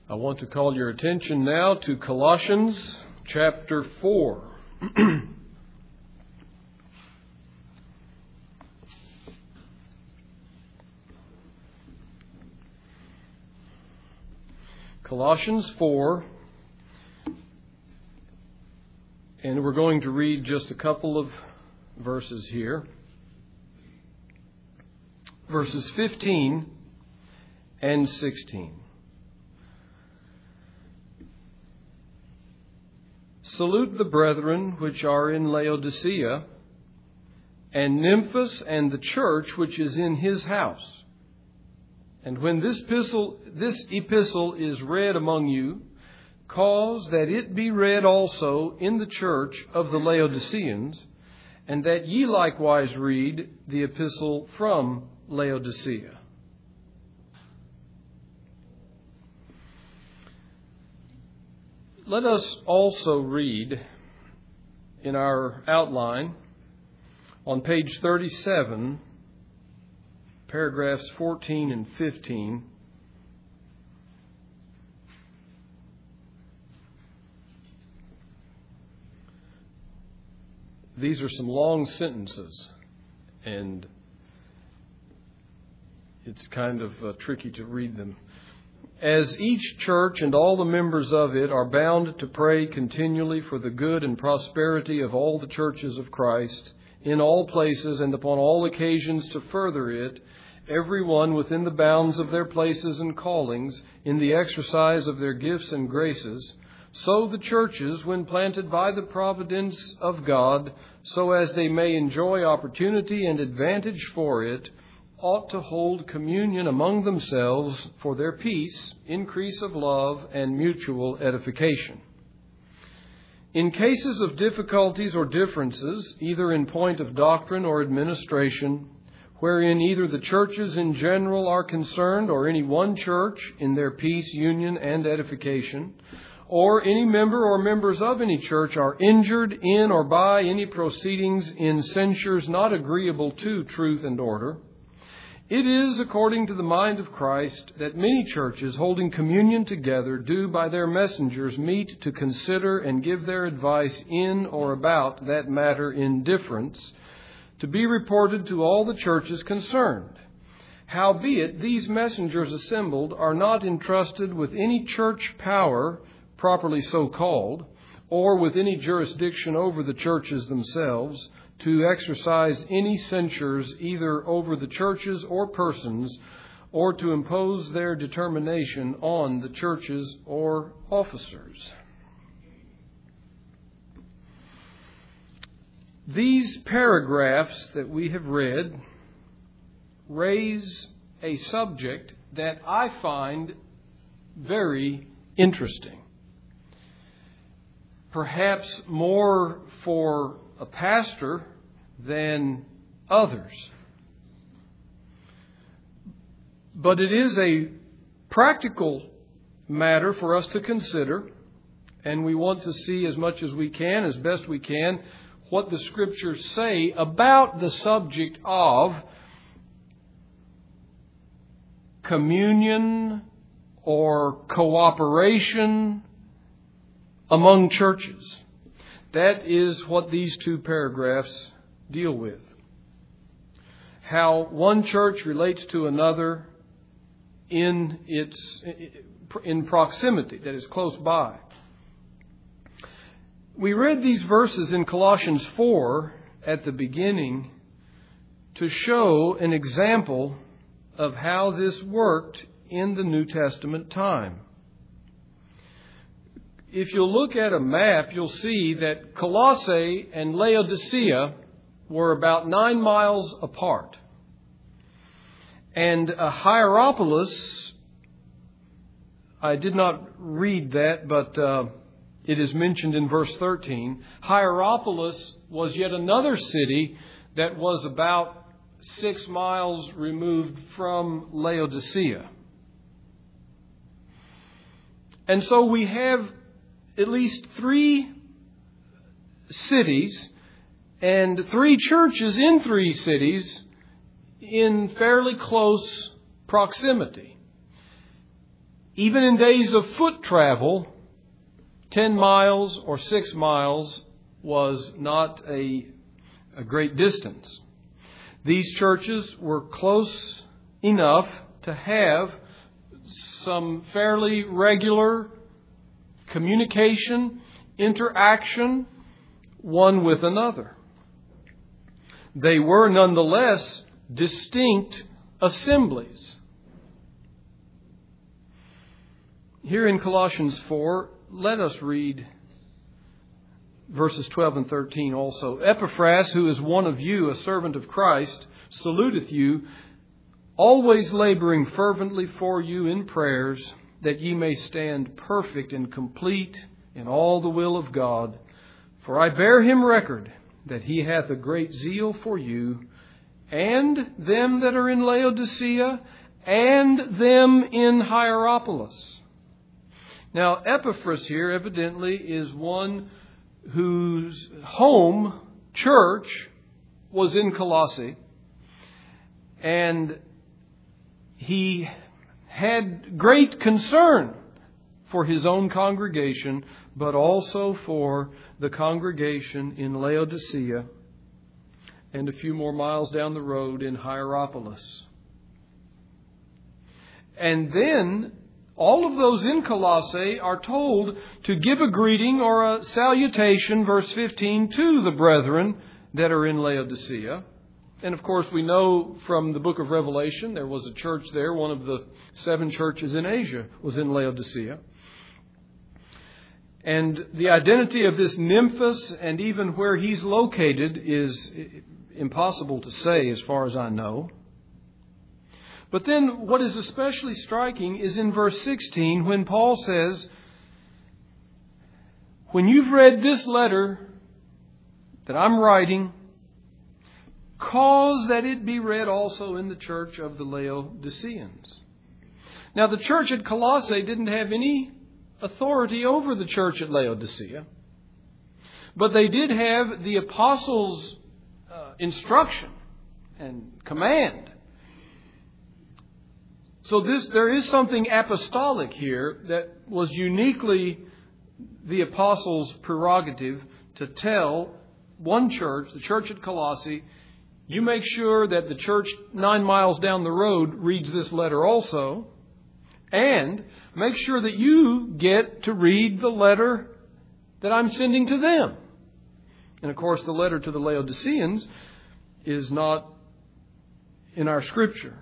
I want to call your attention now to Colossians chapter 4. Colossians 4, and we're going to read just a couple of verses here. Verses 15 and 16. Salute the brethren which are in Laodicea, and Nymphas and the church which is in his house. And when this epistle is read among you, cause that it be read also in the church of the Laodiceans, and that ye likewise read the epistle from Laodicea. Let us also read in our outline on page 37, paragraphs 14 and 15. These are some long sentences, and it's kind of tricky to read them. As each church and all the members of it are bound to pray continually for the good and prosperity of all the churches of Christ, in all places and upon all occasions to further it, every one within the bounds of their places and callings, in the exercise of their gifts and graces, so the churches, when planted by the providence of God, so as they may enjoy opportunity and advantage for it, ought to hold communion among themselves for their peace, increase of love, and mutual edification. In cases of difficulties or differences, either in point of doctrine or administration, wherein either the churches in general are concerned or any one church in their peace, union, and edification, or any member or members of any church are injured in or by any proceedings in censures not agreeable to truth and order, it is according to the mind of Christ that many churches holding communion together do by their messengers meet to consider and give their advice in or about that matter in difference, to be reported to all the churches concerned. Howbeit, these messengers assembled are not entrusted with any church power, properly so called, or with any jurisdiction over the churches themselves, to exercise any censures either over the churches or persons, or to impose their determination on the churches or officers. These paragraphs that we have read raise a subject that I find very interesting. Perhaps more for a pastor than others. But it is a practical matter for us to consider, and we want to see as much as we can, as best we can, what the Scriptures say about the subject of communion or cooperation among churches. That is what these two paragraphs deal with. How one church relates to another in proximity, that is close by. We read these verses in Colossians 4 at the beginning to show an example of how this worked in the New Testament time. If you look at a map, you'll see that Colossae and Laodicea were about 9 miles apart. And Hierapolis, I did not read that, but it is mentioned in verse 13. Hierapolis was yet another city that was about 6 miles removed from Laodicea. And so we have at least 3 cities and 3 churches in 3 cities in fairly close proximity. Even in days of foot travel, 10 miles or 6 miles was not a great distance. These churches were close enough to have some fairly regular communication, interaction, one with another. They were nonetheless distinct assemblies. Here in Colossians 4, let us read verses 12 and 13 also. Epaphras, who is one of you, a servant of Christ, saluteth you, always laboring fervently for you in prayers, that ye may stand perfect and complete in all the will of God. For I bear him record that he hath a great zeal for you, and them that are in Laodicea, and them in Hierapolis. Now, Epaphras here evidently is one whose home church was in Colossae, and he had great concern for his own congregation, but also for the congregation in Laodicea and a few more miles down the road in Hierapolis. And then all of those in Colossae are told to give a greeting or a salutation, verse 15, to the brethren that are in Laodicea. And of course, we know from the book of Revelation, there was a church there. One of the 7 churches in Asia was in Laodicea. And the identity of this Nymphas and even where he's located is impossible to say as far as I know. But then what is especially striking is in verse 16 when Paul says, when you've read this letter that I'm writing, cause that it be read also in the church of the Laodiceans. Now the church at Colossae didn't have any authority over the church at Laodicea, but they did have the apostles' instruction and command. So there is something apostolic here that was uniquely the apostles' prerogative to tell one church, the church at Colossae, you make sure that the church 9 miles down the road reads this letter also, and make sure that you get to read the letter that I'm sending to them. And of course, the letter to the Laodiceans is not in our Scripture.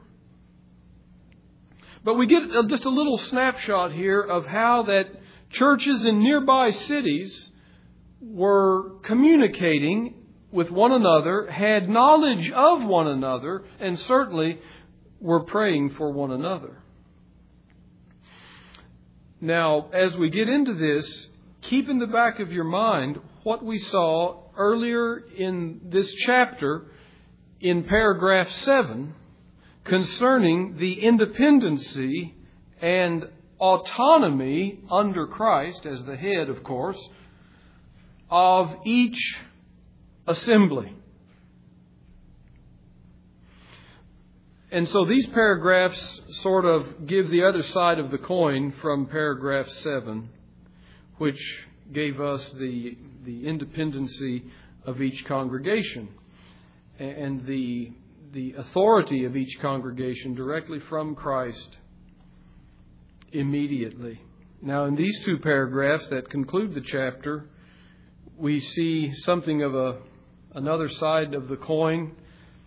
But we get just a little snapshot here of how that churches in nearby cities were communicating with one another, had knowledge of one another, and certainly were praying for one another. Now, as we get into this, keep in the back of your mind what we saw earlier in this chapter in paragraph 7 concerning the independency and autonomy under Christ, as the head, of course, of each assembly. And so these paragraphs sort of give the other side of the coin from paragraph 7, which gave us the independency of each congregation and the authority of each congregation directly from Christ immediately. Now, in these 2 paragraphs that conclude the chapter, we see something of another side of the coin,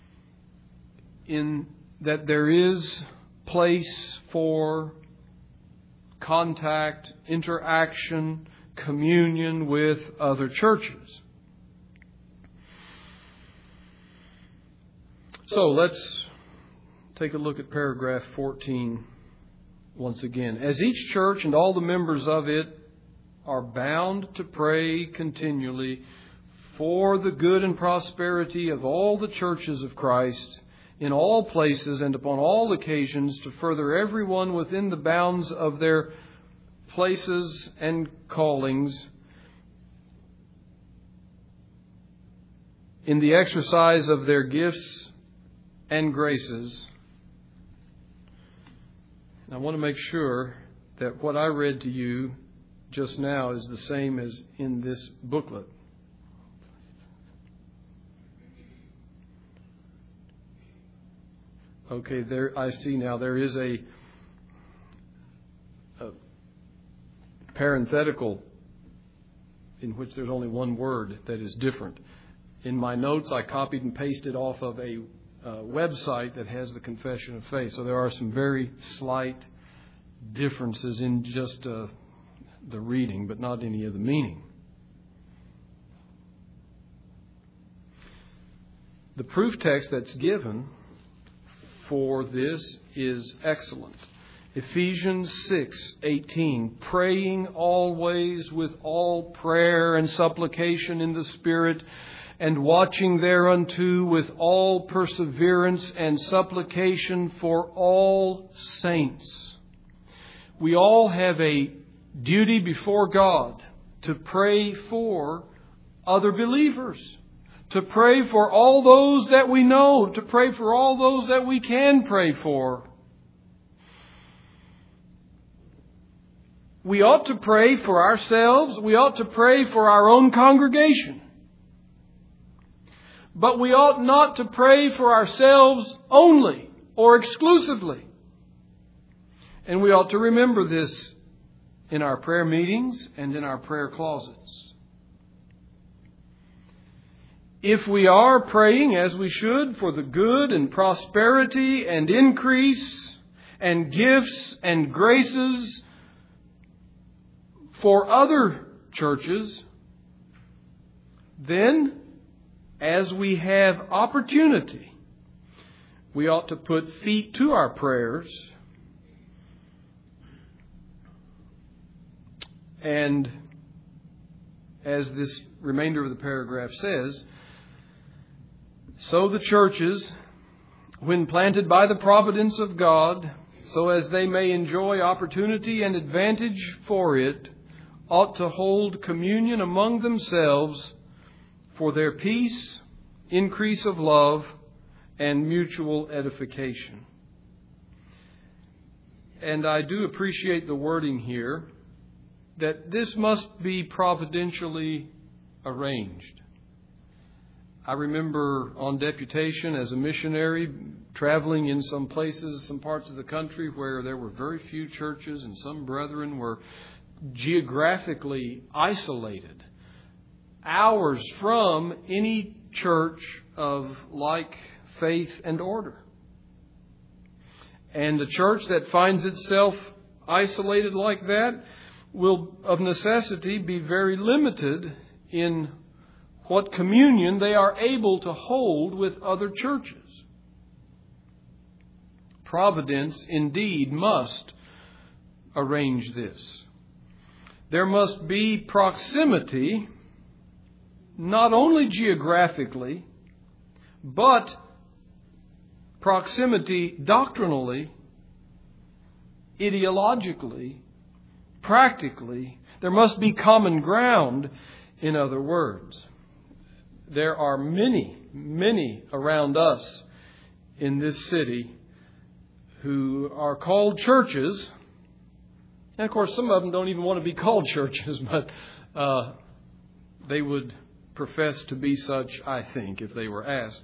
in that there is place for contact, interaction, communion with other churches. So let's take a look at paragraph 14 once again. As each church and all the members of it are bound to pray continually for the good and prosperity of all the churches of Christ in all places and upon all occasions, to further everyone within the bounds of their places and callings in the exercise of their gifts and graces. And I want to make sure that what I read to you just now is the same as in this booklet. Okay, there I see now there is a parenthetical in which there's only one word that is different. In my notes, I copied and pasted off of a website that has the Confession of Faith. So there are some very slight differences in just the reading, but not any of the meaning. The proof text that's given for this is excellent. Ephesians 6:18, praying always with all prayer and supplication in the Spirit, and watching thereunto with all perseverance and supplication for all saints. We all have a duty before God to pray for other believers, to pray for all those that we know, to pray for all those that we can pray for. We ought to pray for ourselves. We ought to pray for our own congregation. But we ought not to pray for ourselves only or exclusively. And we ought to remember this in our prayer meetings and in our prayer closets. If we are praying as we should for the good and prosperity and increase and gifts and graces for other churches, then as we have opportunity, we ought to put feet to our prayers and, as this remainder of the paragraph says, so the churches, when planted by the providence of God, so as they may enjoy opportunity and advantage for it, ought to hold communion among themselves for their peace, increase of love, and mutual edification. And I do appreciate the wording here that this must be providentially arranged. I remember on deputation as a missionary traveling in some places, some parts of the country where there were very few churches and some brethren were geographically isolated, hours from any church of like faith and order. And the church that finds itself isolated like that will of necessity be very limited in what communion they are able to hold with other churches. Providence indeed must arrange this. There must be proximity, not only geographically, but proximity doctrinally, ideologically, practically. There must be common ground, in other words. There are many, many around us in this city who are called churches. And of course, some of them don't even want to be called churches, but they would profess to be such, I think, if they were asked.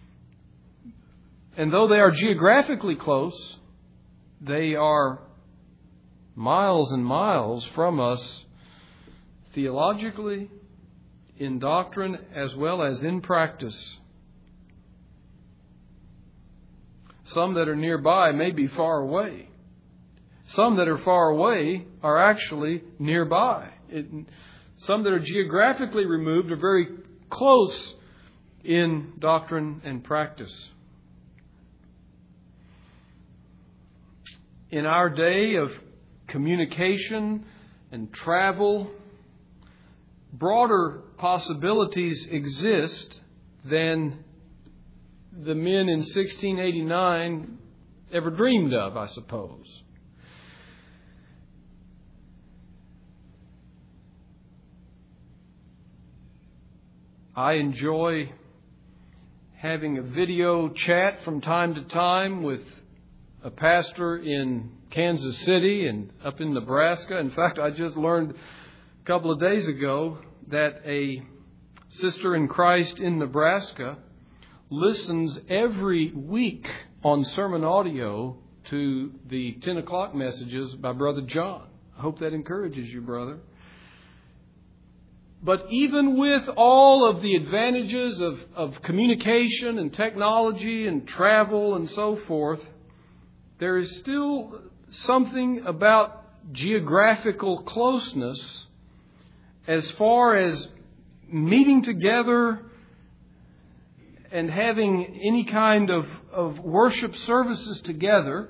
And though they are geographically close, they are miles and miles from us theologically, in doctrine, as well as in practice. Some that are nearby may be far away. Some that are far away are actually nearby. Some that are geographically removed are very close in doctrine and practice. In our day of communication and travel, broader possibilities exist than the men in 1689 ever dreamed of, I suppose. I enjoy having a video chat from time to time with a pastor in Kansas City and up in Nebraska. In fact, I just learned a couple of days ago that a sister in Christ in Nebraska listens every week on sermon audio to the 10 o'clock messages by Brother John. I hope that encourages you, brother. But even with all of the advantages of communication and technology and travel and so forth, there is still something about geographical closeness as far as meeting together and having any kind of worship services together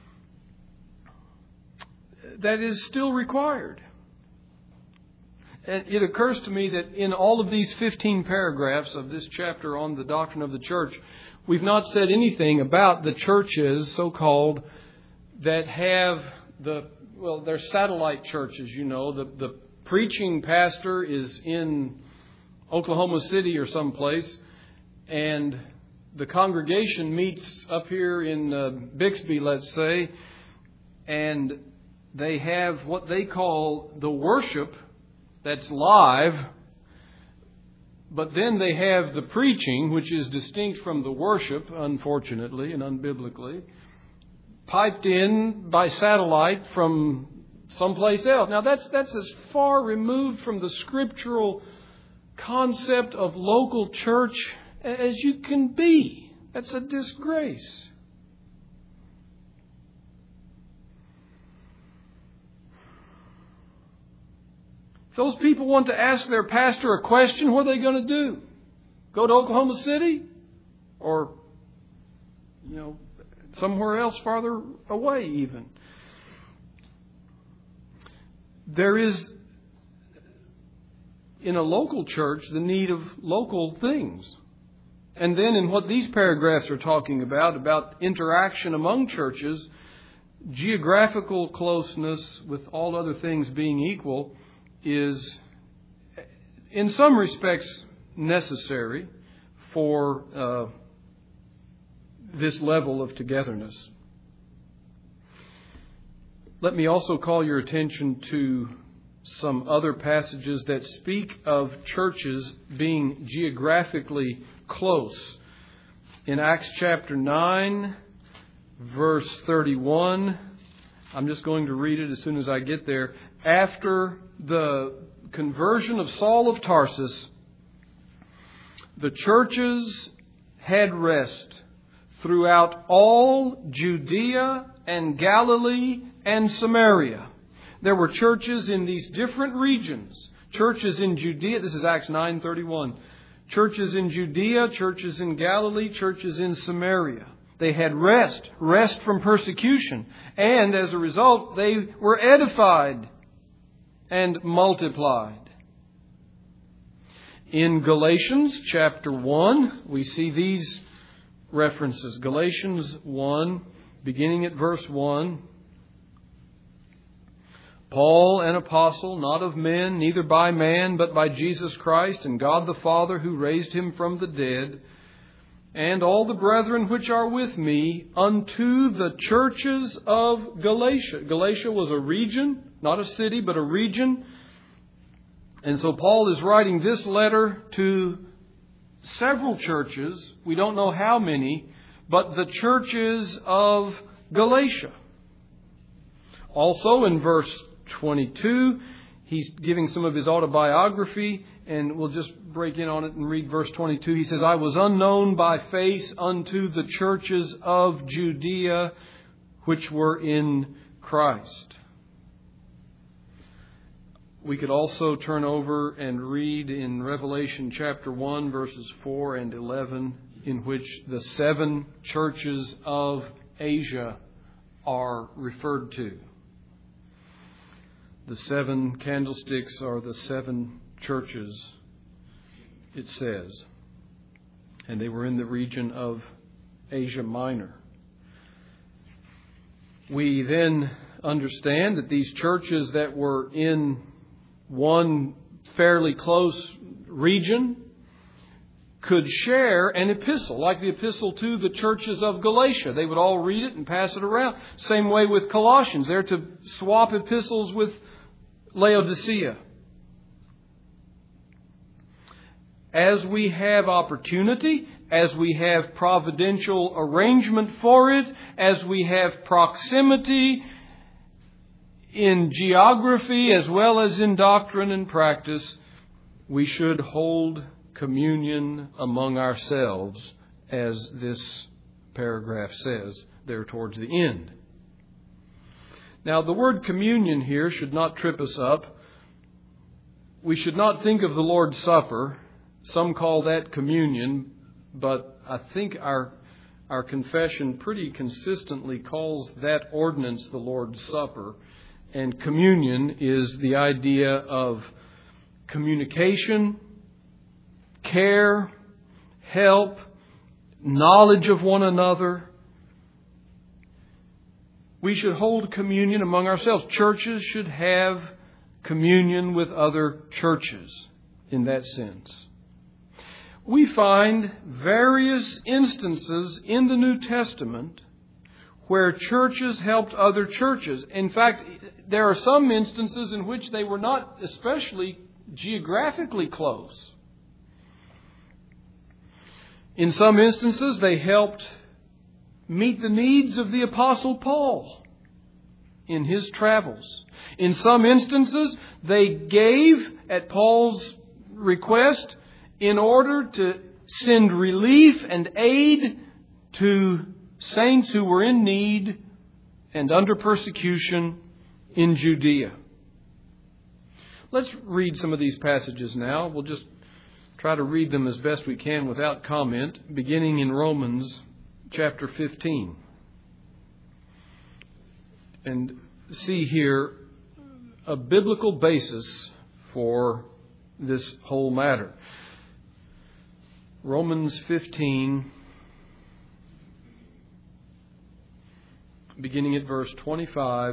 that is still required. And it occurs to me that in all of these 15 paragraphs of this chapter on the doctrine of the church, we've not said anything about the churches, so-called, that have they're satellite churches, you know. The preaching pastor is in Oklahoma City or someplace, and the congregation meets up here in Bixby, let's say, and they have what they call the worship that's live, but then they have the preaching, which is distinct from the worship, unfortunately and unbiblically, piped in by satellite from someplace else. Now that's as far removed from the scriptural concept of local church as you can be. That's a disgrace. If those people want to ask their pastor a question, what are they going to do? Go to Oklahoma City? Or, somewhere else farther away even? There is, in a local church, the need of local things. And then in what these paragraphs are talking about interaction among churches, geographical closeness, with all other things being equal, is in some respects necessary for this level of togetherness. Let me also call your attention to some other passages that speak of churches being geographically close. In Acts chapter 9, verse 31, I'm just going to read it as soon as I get there. After the conversion of Saul of Tarsus, the churches had rest throughout all Judea and Galilee and Samaria. There were churches in these different regions. Churches in Judea, this is Acts 9:31. Churches in Judea, churches in Galilee, churches in Samaria. They had rest from persecution. And as a result, they were edified and multiplied. In Galatians chapter 1, we see these references. Galatians 1, beginning at verse 1. Paul, an apostle, not of men, neither by man, but by Jesus Christ and God the Father, who raised him from the dead, and all the brethren which are with me, unto the churches of Galatia. Galatia was a region, not a city, but a region. And so Paul is writing this letter to several churches. We don't know how many, but the churches of Galatia. Also in verse 22, he's giving some of his autobiography, and we'll just break in on it and read verse 22. He says, I was unknown by face unto the churches of Judea which were in Christ. We could also turn over and read in Revelation chapter 1, verses 4 and 11, in which the 7 churches of Asia are referred to. The 7 candlesticks are the 7 churches, it says. And they were in the region of Asia Minor. We then understand that these churches that were in one fairly close region could share an epistle, like the epistle to the churches of Galatia. They would all read it and pass it around. Same way with Colossians. They're to swap epistles with Laodicea. As we have opportunity, as we have providential arrangement for it, as we have proximity in geography as well as in doctrine and practice, we should hold communion among ourselves, as this paragraph says there towards the end. Now, the word communion here should not trip us up. We should not think of the Lord's Supper. Some call that communion, but I think our confession pretty consistently calls that ordinance the Lord's Supper. And communion is the idea of communication, care, help, knowledge of one another. We should hold communion among ourselves. Churches should have communion with other churches in that sense. We find various instances in the New Testament where churches helped other churches. In fact, there are some instances in which they were not especially geographically close. In some instances, they helped meet the needs of the Apostle Paul in his travels. In some instances, they gave at Paul's request in order to send relief and aid to saints who were in need and under persecution in Judea. Let's read some of these passages now. We'll just try to read them as best we can without comment, beginning in Romans chapter 15. And see here a biblical basis for this whole matter. Romans 15, beginning at verse 25,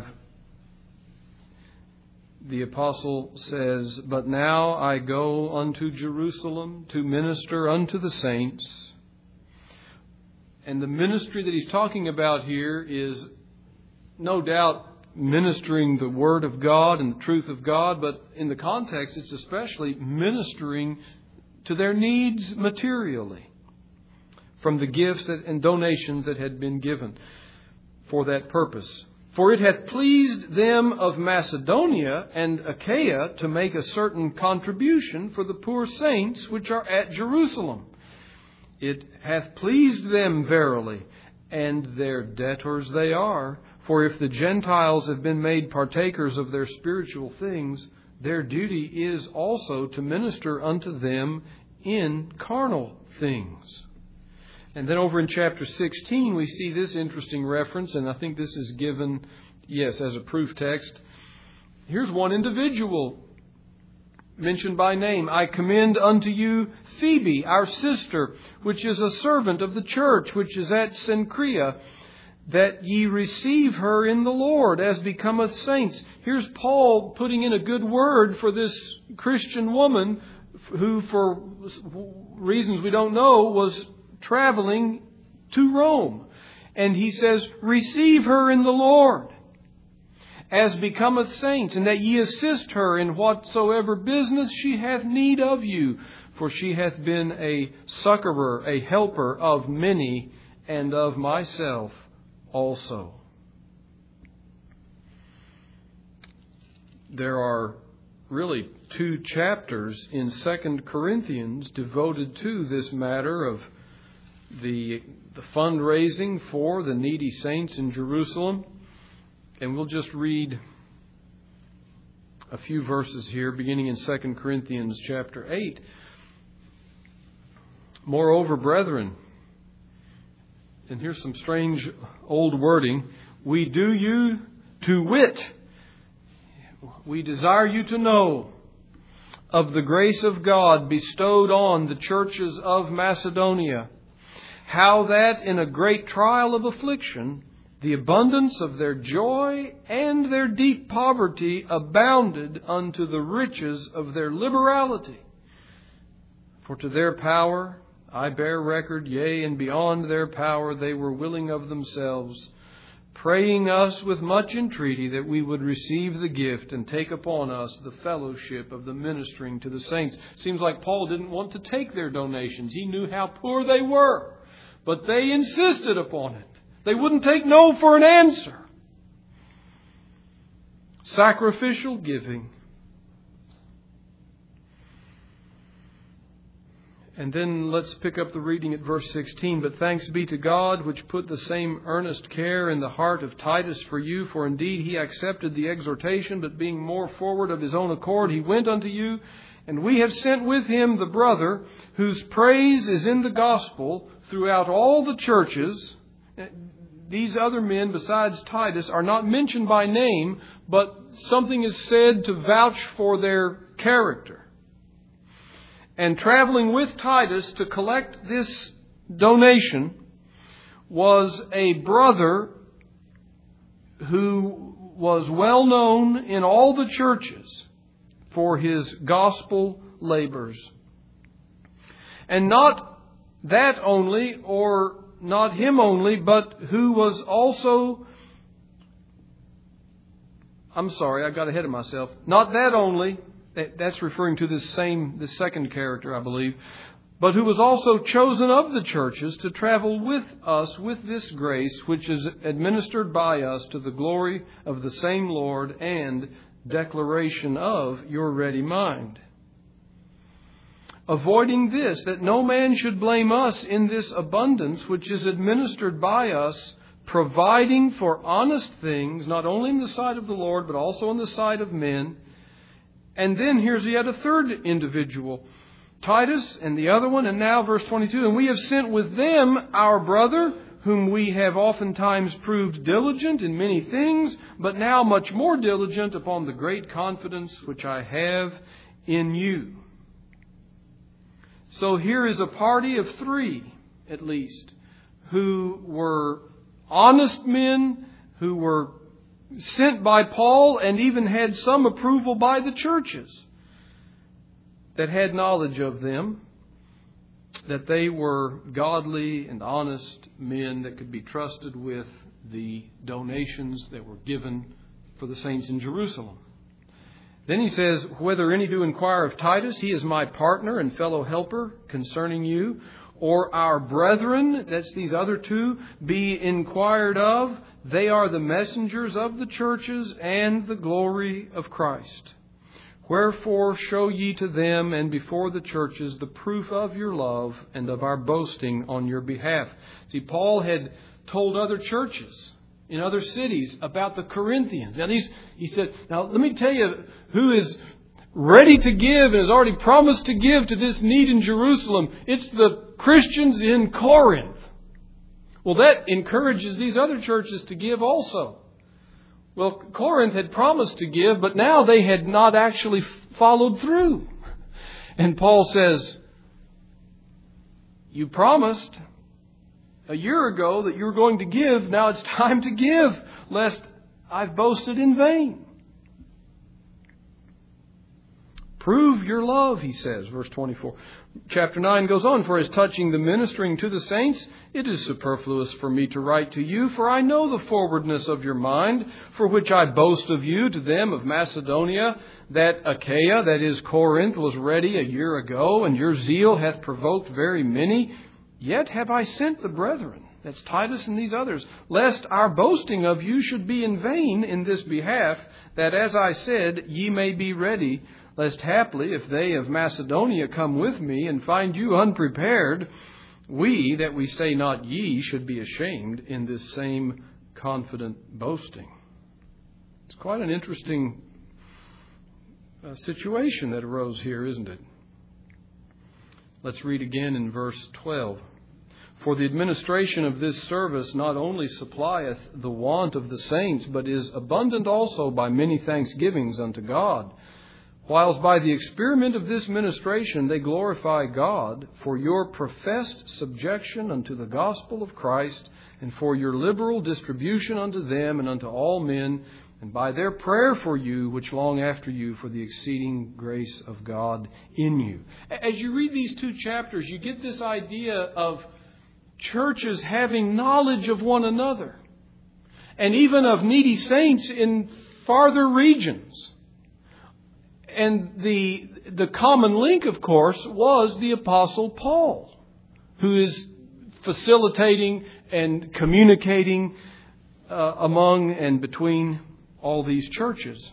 the apostle says, "But now I go unto Jerusalem to minister unto the saints." And the ministry that he's talking about here is no doubt ministering the Word of God and the truth of God, but in the context it's especially ministering to their needs materially from the gifts and donations that had been given for that purpose. "For it hath pleased them of Macedonia and Achaia to make a certain contribution for the poor saints which are at Jerusalem. It hath pleased them verily, and their debtors they are. For if the Gentiles have been made partakers of their spiritual things, their duty is also to minister unto them in carnal things." And then over in chapter 16, we see this interesting reference, and I think this is given, yes, as a proof text. Here's one individual mentioned by name. "I commend unto you Phoebe, our sister, which is a servant of the church, which is at Cenchrea, that ye receive her in the Lord, as becometh saints." Here's Paul putting in a good word for this Christian woman who, for reasons we don't know, was traveling to Rome. And he says, "Receive her in the Lord, as becometh saints, and that ye assist her in whatsoever business she hath need of you. For she hath been a succorer, a helper of many, and of myself also." There are really 2 chapters in 2 Corinthians devoted to this matter of the fundraising for the needy saints in Jerusalem. And we'll just read a few verses here, beginning in 2 Corinthians chapter 8. "Moreover, brethren," and here's some strange old wording, "we do you to wit, we desire you to know of the grace of God bestowed on the churches of Macedonia, how that in a great trial of affliction, the abundance of their joy and their deep poverty abounded unto the riches of their liberality. For to their power I bear record, yea, and beyond their power they were willing of themselves, praying us with much entreaty that we would receive the gift and take upon us the fellowship of the ministering to the saints. Seems like Paul didn't want to take their donations. He knew how poor they were, but they insisted upon it. They wouldn't take no for an answer. Sacrificial giving. And then let's pick up the reading at verse 16. But thanks be to God, which put the same earnest care in the heart of Titus for you. For indeed he accepted the exhortation, but being more forward of his own accord, he went unto you. And we have sent with him the brother, whose praise is in the gospel throughout all the churches. These other men, besides Titus, are not mentioned by name, but something is said to vouch for their character. And traveling with Titus to collect this donation was a brother who was well known in all the churches for his gospel labors. And not that only, or not him only, but who was also... I'm sorry, I got ahead of myself. Not that only... That's referring to this second character, I believe. But who was also chosen of the churches to travel with us with this grace, which is administered by us to the glory of the same Lord and declaration of your ready mind. Avoiding this, that no man should blame us in this abundance which is administered by us, providing for honest things, not only in the sight of the Lord, but also in the sight of men. And then here's yet a third individual, Titus and the other one, and now verse 22. And we have sent with them our brother, whom we have oftentimes proved diligent in many things, but now much more diligent upon the great confidence which I have in you. So here is a party of three, at least, who were honest men, who were sent by Paul and even had some approval by the churches that had knowledge of them, that they were godly and honest men that could be trusted with the donations that were given for the saints in Jerusalem. Then he says, whether any do inquire of Titus, he is my partner and fellow helper concerning you, or our brethren, that's these other two, be inquired of. They are the messengers of the churches and the glory of Christ. Wherefore show ye to them and before the churches the proof of your love and of our boasting on your behalf. See, Paul had told other churches in other cities about the Corinthians. Now he said, now let me tell you who is ready to give and has already promised to give to this need in Jerusalem. It's the Christians in Corinth. Well, that encourages these other churches to give also. Well, Corinth had promised to give, but now they had not actually followed through. And Paul says, you promised a year ago that you were going to give. Now it's time to give, lest I've boasted in vain. Prove your love, he says, verse 24. Chapter 9 goes on, for as touching the ministering to the saints, it is superfluous for me to write to you, for I know the forwardness of your mind, for which I boast of you to them of Macedonia, that Achaia, that is Corinth, was ready a year ago, and your zeal hath provoked very many. Yet have I sent the brethren, that's Titus and these others, lest our boasting of you should be in vain in this behalf, that, as I said, ye may be ready, lest haply, if they of Macedonia come with me and find you unprepared, we, that we say not ye, should be ashamed in this same confident boasting. It's quite an interesting situation that arose here, isn't it? Let's read again in verse 12. For the administration of this service not only supplieth the want of the saints, but is abundant also by many thanksgivings unto God. Whilst by the experiment of this ministration they glorify God for your professed subjection unto the gospel of Christ, and for your liberal distribution unto them and unto all men, and by their prayer for you, which long after you for the exceeding grace of God in you. As you read these two chapters, you get this idea of churches having knowledge of one another, and even of needy saints in farther regions. And the common link, of course, was the Apostle Paul, who is facilitating and communicating among and between all these churches.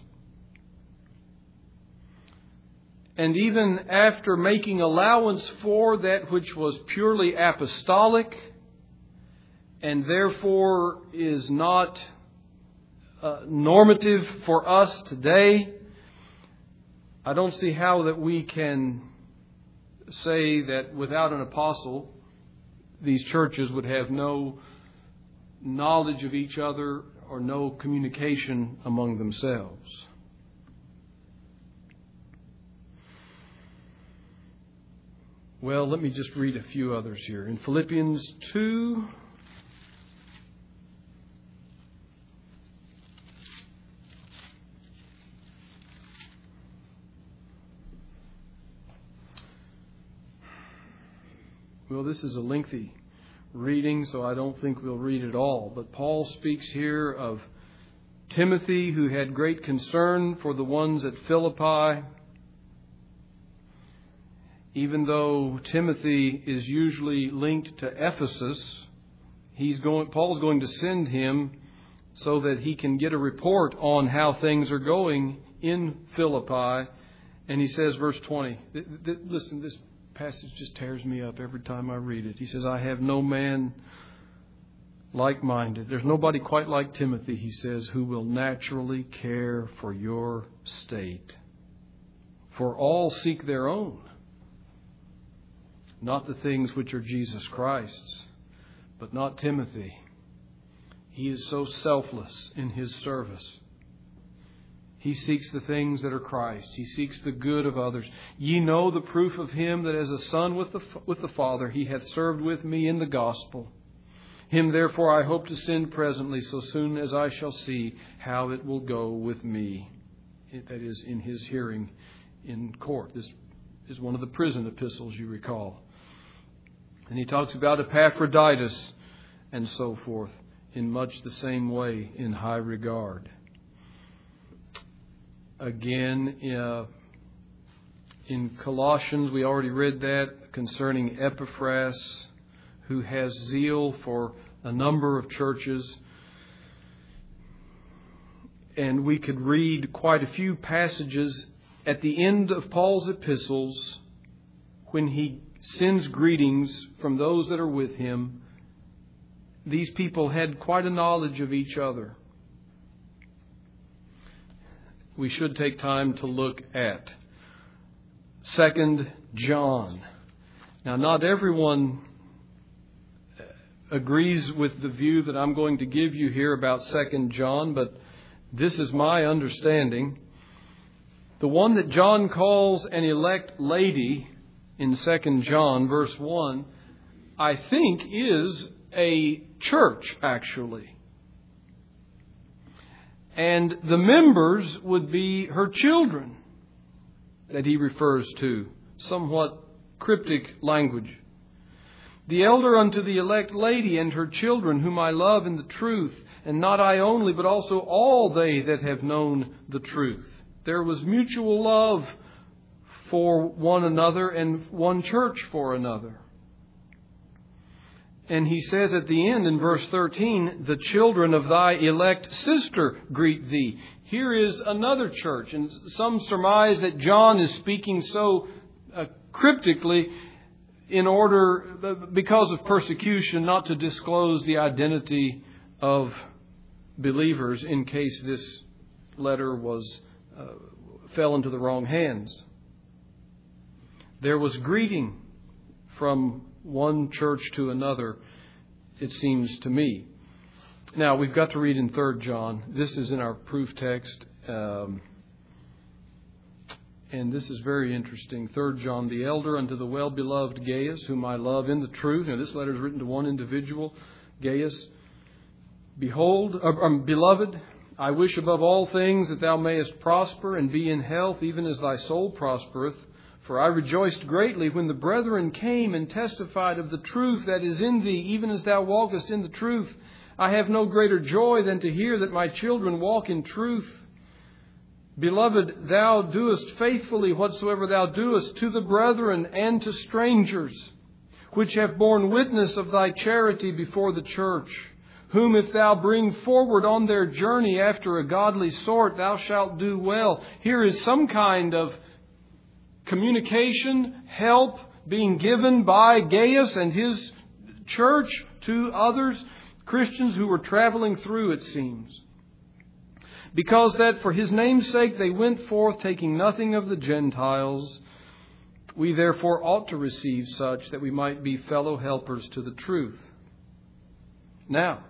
And even after making allowance for that which was purely apostolic and therefore is not normative for us today, I don't see how that we can say that without an apostle, these churches would have no knowledge of each other or no communication among themselves. Well, let me just read a few others here. In Philippians 2, well, this is a lengthy reading, so I don't think we'll read it all. But Paul speaks here of Timothy, who had great concern for the ones at Philippi. Even though Timothy is usually linked to Ephesus, Paul's going to send him so that he can get a report on how things are going in Philippi. And he says, verse 20, listen, this passage just tears me up every time I read it. He says, I have no man like-minded. There's nobody quite like Timothy, he says, who will naturally care for your state. For all seek their own, not the things which are Jesus Christ's, but not Timothy. He is so selfless in his service. He seeks the things that are Christ. He seeks the good of others. Ye know the proof of him that as a son with the Father, he hath served with me in the gospel. Him therefore I hope to send presently, so soon as I shall see how it will go with me. That is, in his hearing in court. This is one of the prison epistles, you recall. And he talks about Epaphroditus and so forth in much the same way, in high regard. Again, in Colossians, we already read that concerning Epaphras, who has zeal for a number of churches. And we could read quite a few passages at the end of Paul's epistles when he sends greetings from those that are with him. These people had quite a knowledge of each other. We should take time to look at 2 John. Now, not everyone agrees with the view that I'm going to give you here about 2 John, but this is my understanding. The one that John calls an elect lady in 2 John, verse 1, I think is a church, actually. And the members would be her children that he refers to. Somewhat cryptic language. The elder unto the elect lady and her children, whom I love in the truth, and not I only, but also all they that have known the truth. There was mutual love for one another and one church for another. And he says at the end in verse 13, the children of thy elect sister greet thee. Here is another church. And some surmise that John is speaking so cryptically in order, because of persecution, not to disclose the identity of believers in case this letter fell into the wrong hands. There was greeting from one church to another, it seems to me. Now, we've got to read in 3 John. This is in our proof text. And this is very interesting. 3 John, the elder unto the well-beloved Gaius, whom I love in the truth. Now, this letter is written to one individual, Gaius. Behold, beloved, I wish above all things that thou mayest prosper and be in health, even as thy soul prospereth. For I rejoiced greatly when the brethren came and testified of the truth that is in thee, even as thou walkest in the truth. I have no greater joy than to hear that my children walk in truth. Beloved, thou doest faithfully whatsoever thou doest to the brethren and to strangers, which have borne witness of thy charity before the church, whom if thou bring forward on their journey after a godly sort, thou shalt do well. Here is some kind of communication, help being given by Gaius and his church to others, Christians who were traveling through, it seems. Because that for his name's sake they went forth, taking nothing of the Gentiles, we therefore ought to receive such, that we might be fellow helpers to the truth. Now,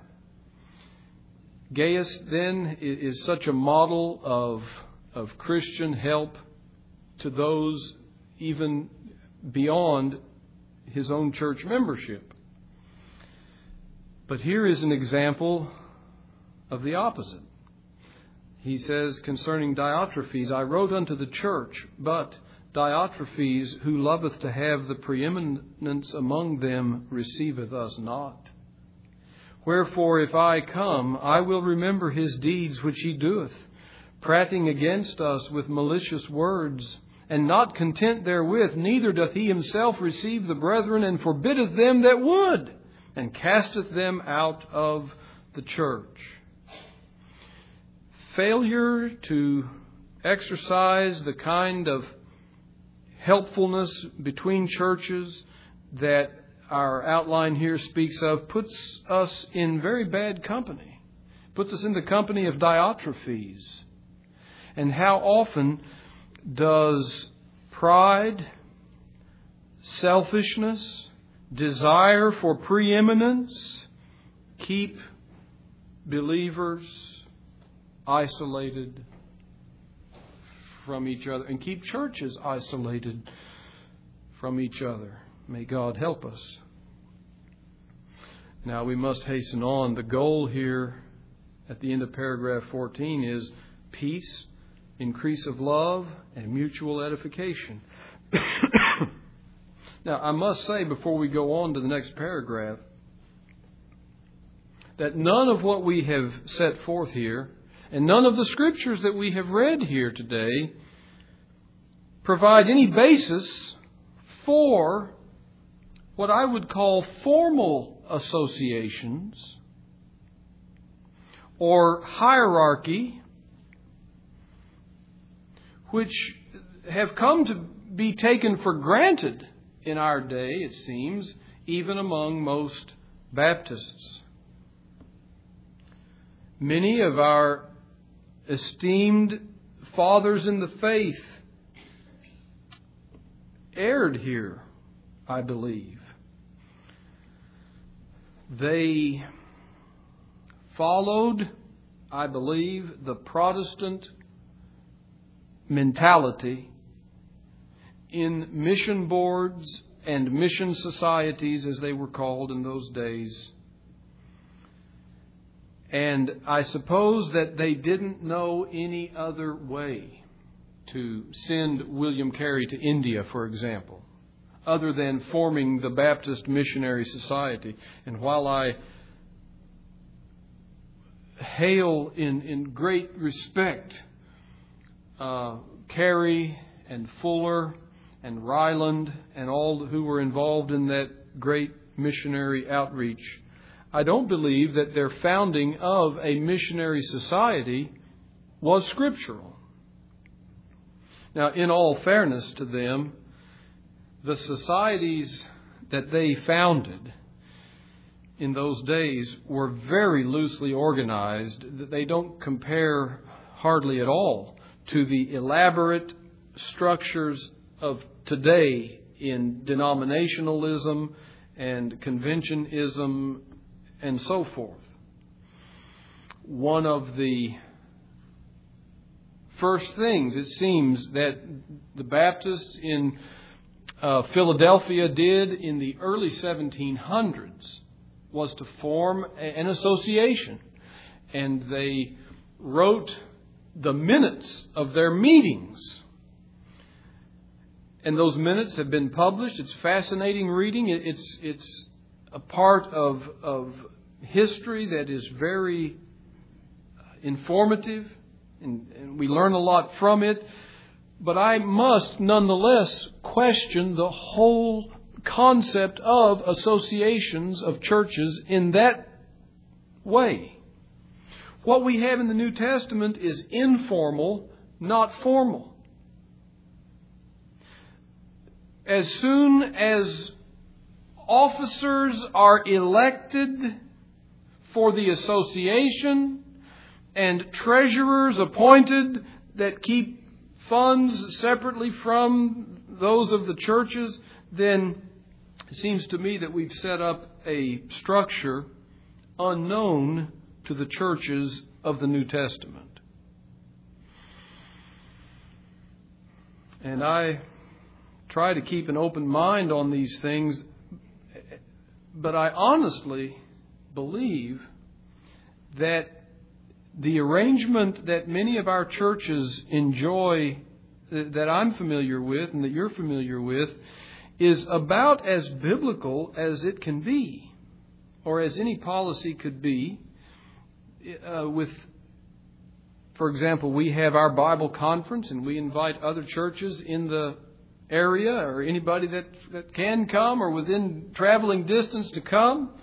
Gaius then is such a model of Christian help to those even beyond his own church membership. But here is an example of the opposite. He says concerning Diotrephes, I wrote unto the church, but Diotrephes, who loveth to have the preeminence among them, receiveth us not. Wherefore, if I come, I will remember his deeds which he doeth, prating against us with malicious words, and not content therewith, neither doth he himself receive the brethren, and forbiddeth them that would, and casteth them out of the church. Failure to exercise the kind of helpfulness between churches that our outline here speaks of puts us in very bad company. Puts us in the company of Diotrephes. And how often does pride, selfishness, desire for preeminence keep believers isolated from each other and keep churches isolated from each other? May God help us. Now we must hasten on. The goal here at the end of paragraph 14 is peace, increase of love, and mutual edification. Now, I must say before we go on to the next paragraph that none of what we have set forth here and none of the scriptures that we have read here today provide any basis for what I would call formal associations or hierarchy, which have come to be taken for granted in our day, it seems, even among most Baptists. Many of our esteemed fathers in the faith erred here, I believe. They followed, I believe, the Protestant mentality in mission boards and mission societies, as they were called in those days. And I suppose that they didn't know any other way to send William Carey to India, for example, other than forming the Baptist Missionary Society. And while I hail in great respect Carey and Fuller and Ryland and all who were involved in that great missionary outreach, I don't believe that their founding of a missionary society was scriptural. Now, in all fairness to them, the societies that they founded in those days were very loosely organized. They don't compare hardly at all to the elaborate structures of today in denominationalism and conventionism and so forth. One of the first things, it seems, that the Baptists in Philadelphia did in the early 1700s was to form an association. And they wrote the minutes of their meetings. And those minutes have been published. It's fascinating reading. It's a part of history that is very informative, and we learn a lot from it. But I must nonetheless question the whole concept of associations of churches in that way. What we have in the New Testament is informal, not formal. As soon as officers are elected for the association and treasurers appointed that keep funds separately from those of the churches, then it seems to me that we've set up a structure unknown to the churches of the New Testament. And I try to keep an open mind on these things, but I honestly believe that the arrangement that many of our churches enjoy, that I'm familiar with and that you're familiar with, is about as biblical as it can be, or as any policy could be. For example, we have our Bible conference, and we invite other churches in the area, or anybody that can come or within traveling distance to come.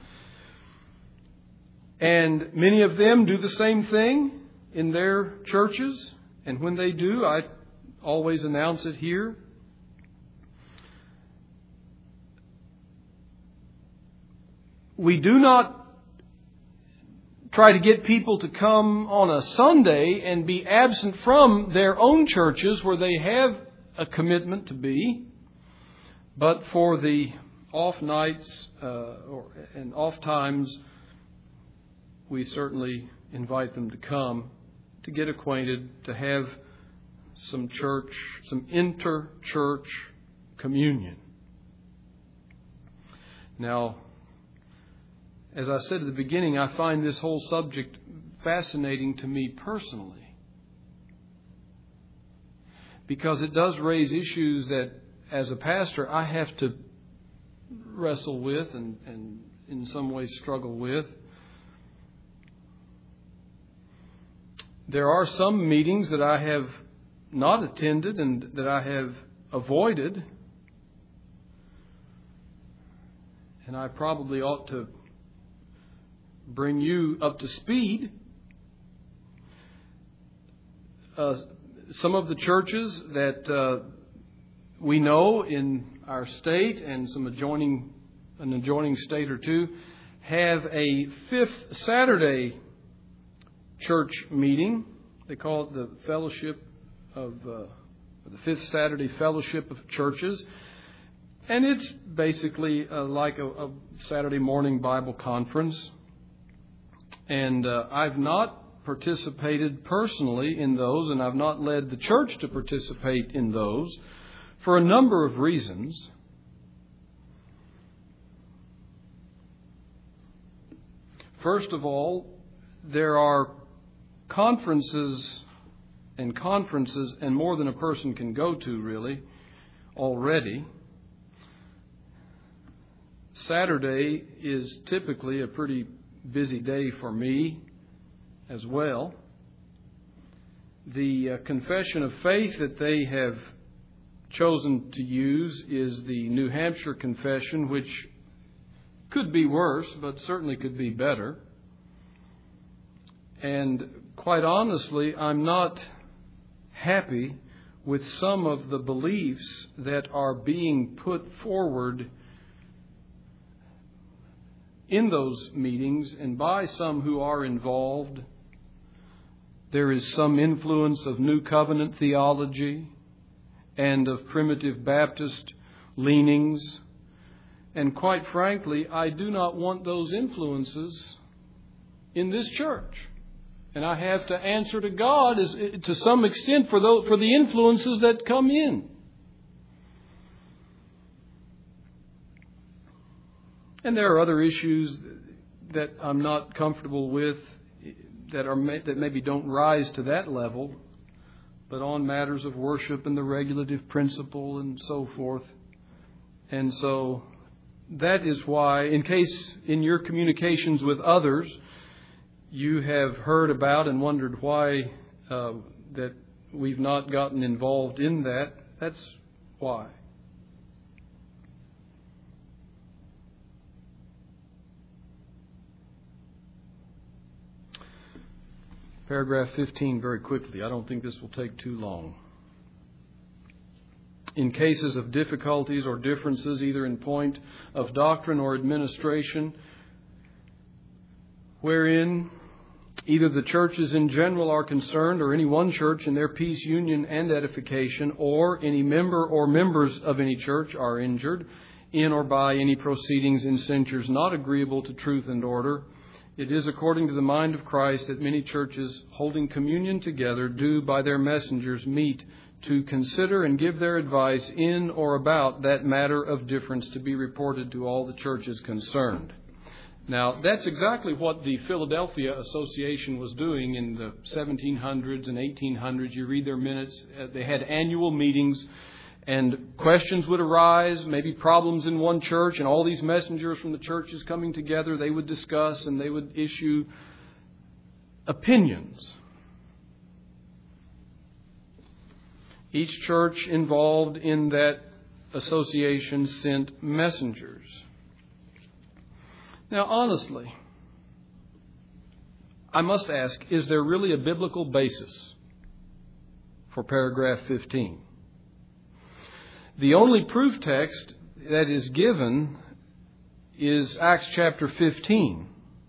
And many of them do the same thing in their churches. And when they do, I always announce it here. We do not try to get people to come on a Sunday and be absent from their own churches where they have a commitment to be. But for the off nights and off times, we certainly invite them to come, to get acquainted, to have some inter-church communion. Now, as I said at the beginning, I find this whole subject fascinating to me personally, because it does raise issues that, as a pastor, I have to wrestle with and in some ways struggle with. There are some meetings that I have not attended and that I have avoided. And I probably ought to bring you up to speed. Some of the churches that we know in our state and an adjoining state or two have a fifth Saturday church meeting. They call it the Fellowship of the Fifth Saturday Fellowship of Churches, and it's basically like a Saturday morning Bible conference. And I've not participated personally in those, and I've not led the church to participate in those for a number of reasons. First of all, there are conferences and more than a person can go to, really, already. Saturday is typically a pretty busy day for me as well. The confession of faith that they have chosen to use is the New Hampshire Confession, which could be worse, but certainly could be better. And quite honestly, I'm not happy with some of the beliefs that are being put forward in those meetings and by some who are involved. There is some influence of New Covenant theology and of primitive Baptist leanings. And quite frankly, I do not want those influences in this church. And I have to answer to God to some extent for the influences that come in. And there are other issues that I'm not comfortable with that maybe don't rise to that level, but on matters of worship and the regulative principle and so forth. And so that is why, in case in your communications with others you have heard about and wondered why that we've not gotten involved in that, that's why. Paragraph 15, very quickly. I don't think this will take too long. In cases of difficulties or differences, either in point of doctrine or administration, wherein either the churches in general are concerned, or any one church in their peace, union, and edification, or any member or members of any church are injured in or by any proceedings in censures not agreeable to truth and order, it is according to the mind of Christ that many churches holding communion together do by their messengers meet to consider and give their advice in or about that matter of difference to be reported to all the churches concerned. Now, that's exactly what the Philadelphia Association was doing in the 1700s and 1800s. You read their minutes. They had annual meetings, and questions would arise, maybe problems in one church, and all these messengers from the churches coming together, they would discuss and they would issue opinions. Each church involved in that association sent messengers. Now, honestly, I must ask, is there really a biblical basis for paragraph 15? The only proof text that is given is Acts chapter 15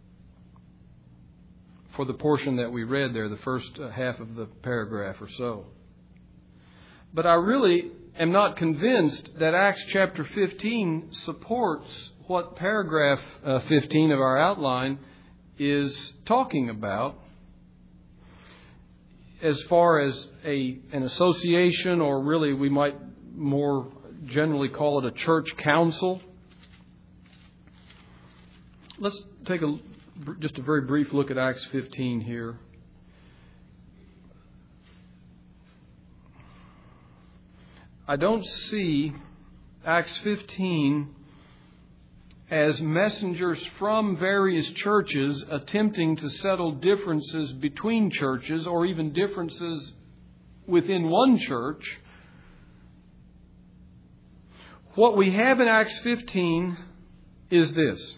for the portion that we read there, the first half of the paragraph or so. But I really am not convinced that Acts chapter 15 supports what paragraph 15 of our outline is talking about as far as an association, or really we might more generally call it a church council. Let's take just a very brief look at Acts 15 here. I don't see Acts 15 as messengers from various churches attempting to settle differences between churches, or even differences within one church. What we have in Acts 15 is this.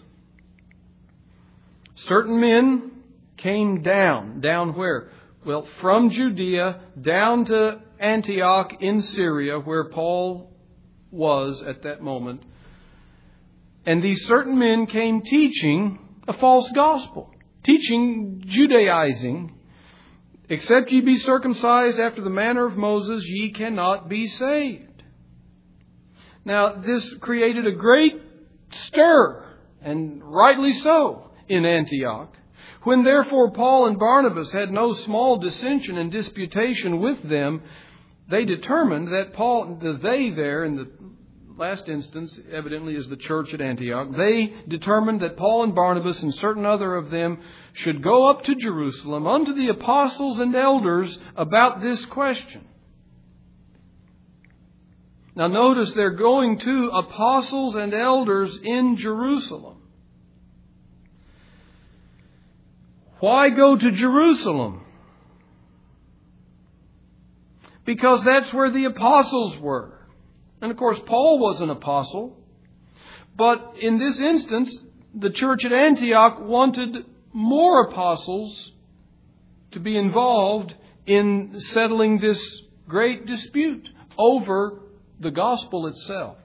Certain men came down. Down where? Well, from Judea down to Antioch in Syria, where Paul was at that moment. And these certain men came teaching a false gospel, teaching Judaizing. Except ye be circumcised after the manner of Moses, ye cannot be saved. Now, this created a great stir, and rightly so, in Antioch. When therefore Paul and Barnabas had no small dissension and disputation with them, they determined that the they there in the last instance evidently is the church at Antioch. They determined that Paul and Barnabas and certain other of them should go up to Jerusalem unto the apostles and elders about this question. Now notice they're going to apostles and elders in Jerusalem. Why go to Jerusalem? Because that's where the apostles were. And of course, Paul was an apostle. But in this instance, the church at Antioch wanted more apostles to be involved in settling this great dispute over the gospel itself.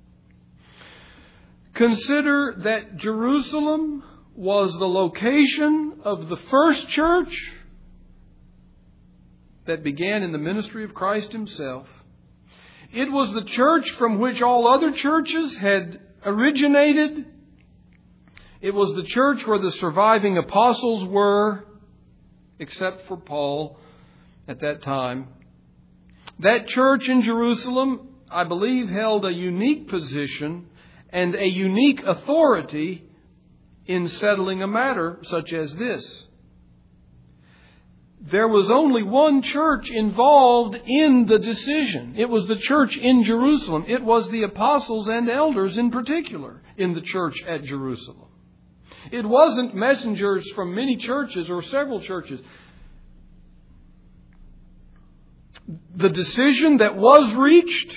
Consider that Jerusalem was the location of the first church that began in the ministry of Christ Himself. It was the church from which all other churches had originated. It was the church where the surviving apostles were, except for Paul at that time. That church in Jerusalem, I believe, held a unique position and a unique authority in settling a matter such as this. there was only one church involved in the decision. It was the church in Jerusalem. It was the apostles and elders in particular in the church at Jerusalem. It wasn't messengers from many churches or several churches. The decision that was reached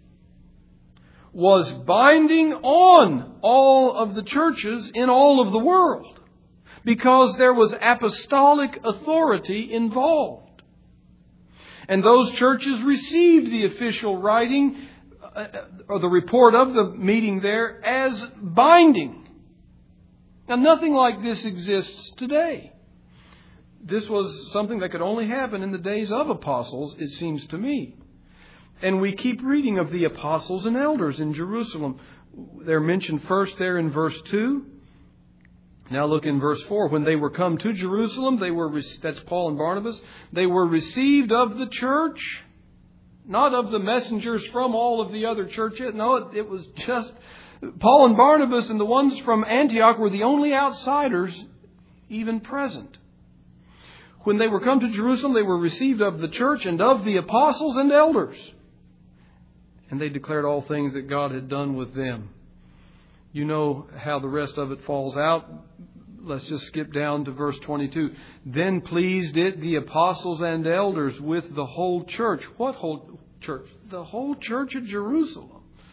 was binding on all of the churches in all of the world, because there was apostolic authority involved. And those churches received the official writing or the report of the meeting there as binding. Now, nothing like this exists today. This was something that could only happen in the days of apostles, it seems to me. And we keep reading of the apostles and elders in Jerusalem. They're mentioned first there in verse 2. Now look in verse 4. When they were come to Jerusalem, that's Paul and Barnabas, they were received of the church, not of the messengers from all of the other churches. No, it was just Paul and Barnabas, and the ones from Antioch were the only outsiders even present. When they were come to Jerusalem, they were received of the church and of the apostles and elders. And they declared all things that God had done with them. You know how the rest of it falls out. Let's just skip down to verse 22. Then pleased it the apostles and elders with the whole church. What whole church? The whole church at Jerusalem.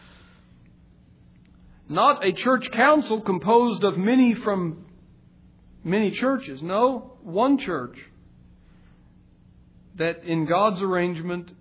Not a church council composed of many from many churches. No, one church that in God's arrangement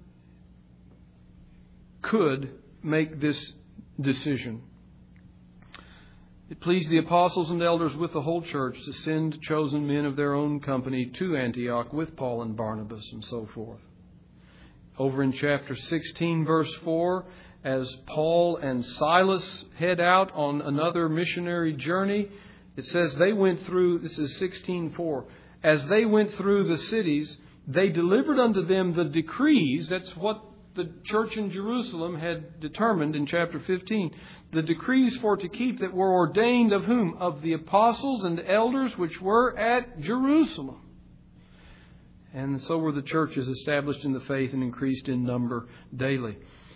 could make this decision. It pleased the apostles and elders with the whole church to send chosen men of their own company to Antioch with Paul and Barnabas and so forth. Over in chapter 16, verse 4, as Paul and Silas head out on another missionary journey, it says they went through, this is 16:4, as they went through the cities, they delivered unto them the decrees. That's what the church in Jerusalem had determined in chapter 15. The decrees for to keep that were ordained of whom? Of the apostles and elders which were at Jerusalem. And so were the churches established in the faith and increased in number daily.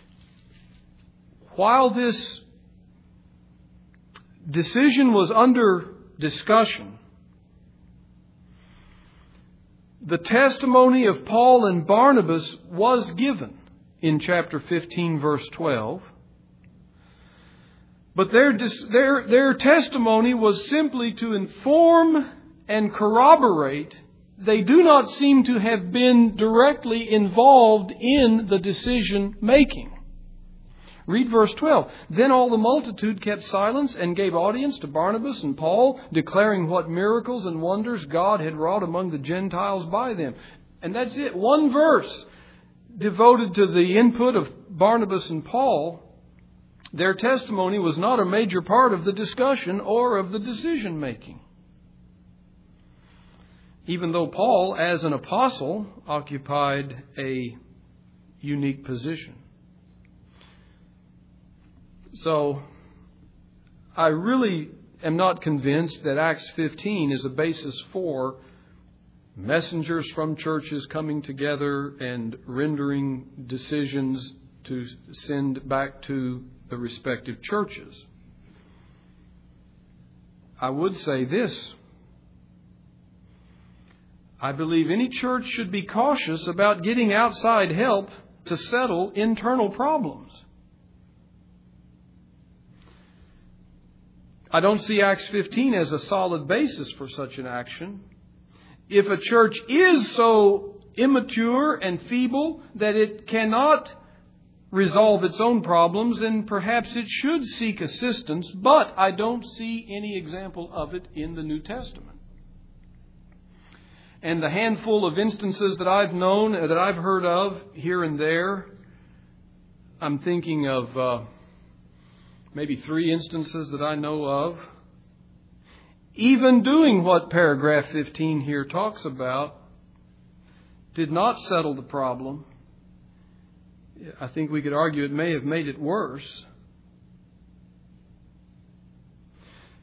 While this decision was under discussion, the testimony of Paul and Barnabas was given in chapter 15, verse 12. But their testimony was simply to inform and corroborate. They do not seem to have been directly involved in the decision making. Read verse 12. Then all the multitude kept silence and gave audience to Barnabas and Paul, declaring what miracles and wonders God had wrought among the Gentiles by them. And that's it. One verse devoted to the input of Barnabas and Paul. Their testimony was not a major part of the discussion or of the decision making. Even though Paul, as an apostle, occupied a unique position. So, I really am not convinced that Acts 15 is a basis for messengers from churches coming together and rendering decisions to send back to the respective churches. I would say this. I believe any church should be cautious about getting outside help to settle internal problems. I don't see Acts 15 as a solid basis for such an action. If a church is so immature and feeble that it cannot resolve its own problems, then perhaps it should seek assistance, but I don't see any example of it in the New Testament. And the handful of instances that I've known, that I've heard of here and there, I'm thinking of maybe 3 instances that I know of, even doing what paragraph 15 here talks about, did not settle the problem. I think we could argue it may have made it worse.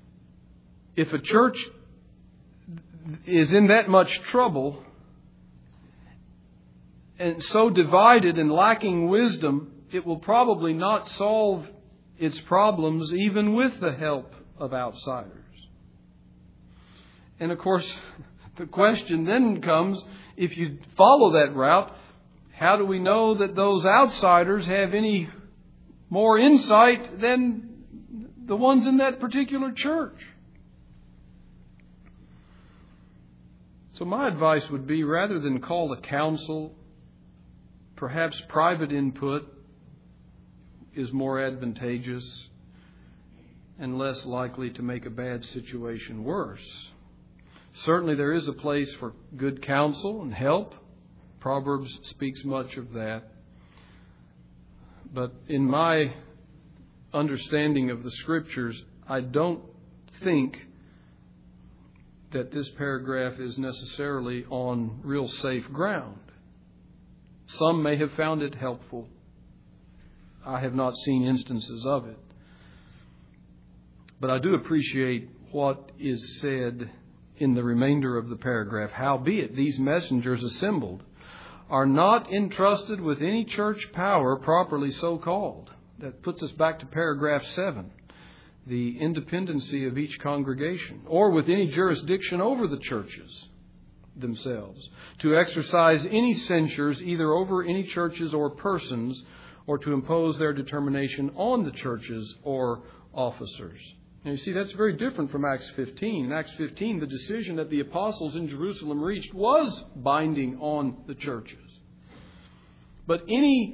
If a church is in that much trouble and so divided and lacking wisdom, it will probably not solve its problems even with the help of outsiders. And of course, the question then comes, if you follow that route, how do we know that those outsiders have any more insight than the ones in that particular church? So my advice would be, rather than call a council, perhaps private input is more advantageous and less likely to make a bad situation worse. Certainly there is a place for good counsel and help. Proverbs speaks much of that. But in my understanding of the Scriptures, I don't think that this paragraph is necessarily on real safe ground. Some may have found it helpful. I have not seen instances of it. But I do appreciate what is said in the remainder of the paragraph. Howbeit, these messengers assembled are not entrusted with any church power properly so called. That puts us back to paragraph 7. The independency of each congregation, or with any jurisdiction over the churches themselves, to exercise any censures either over any churches or persons, or to impose their determination on the churches or officers. Now you see, that's very different from Acts 15. In Acts 15, the decision that the apostles in Jerusalem reached was binding on the churches. But any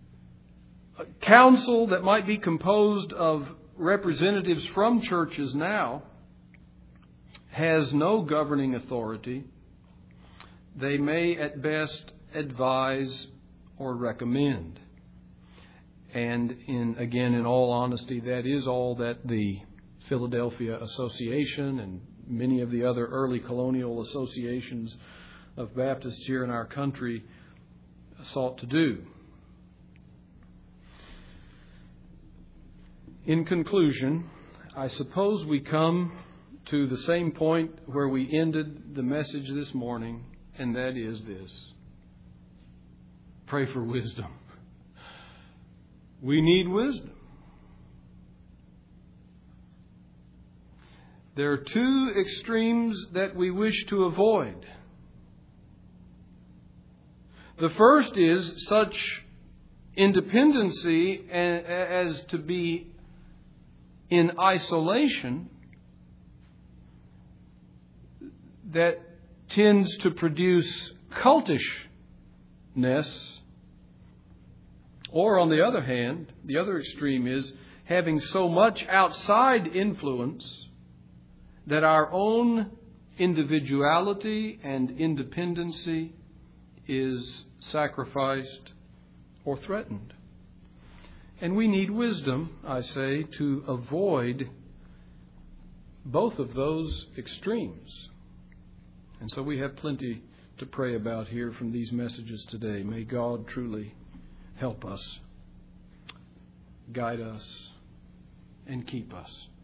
council that might be composed of representatives from churches now has no governing authority. They may at best advise or recommend. And in all honesty, that is all that the Philadelphia Association and many of the other early colonial associations of Baptists here in our country sought to do. In conclusion, I suppose we come to the same point where we ended the message this morning, and that is this: pray for wisdom. We need wisdom. There are two extremes that we wish to avoid. The first is such independency as to be in isolation that tends to produce cultishness. Or on the other hand, the other extreme is having so much outside influence that our own individuality and independency is sacrificed or threatened. And we need wisdom, I say, to avoid both of those extremes. And so we have plenty to pray about here from these messages today. May God truly help us, guide us, and keep us.